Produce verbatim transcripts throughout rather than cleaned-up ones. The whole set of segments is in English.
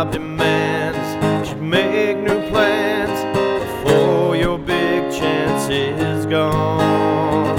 demands that you make new plans before your big chance is gone.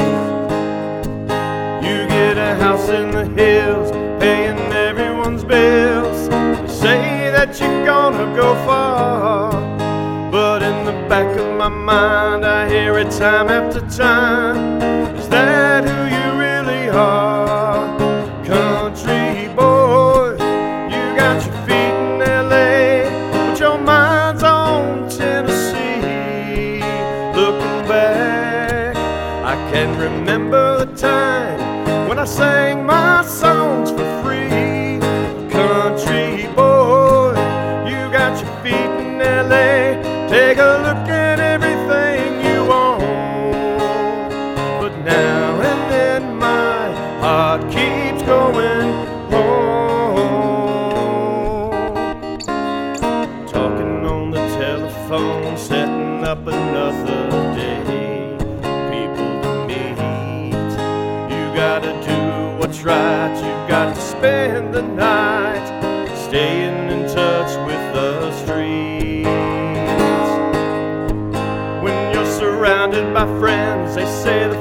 You get a house in the hills, paying everyone's bills. You say that you're gonna go far, but in the back of my mind I hear it time after time. Is that who you really are? Country boy, you got your feet in L A, but your mind's on Tennessee. Looking back, I can remember the time when I sang my songs for free. Country boy, you got your feet in L A. Take a look at everything you own. But now and then my heart keeps going home. Talking on the telephone, setting up another day. People to meet, you gotta do what's right. You've got to spend the night, staying in touch with the streets. Surrounded by friends, they say the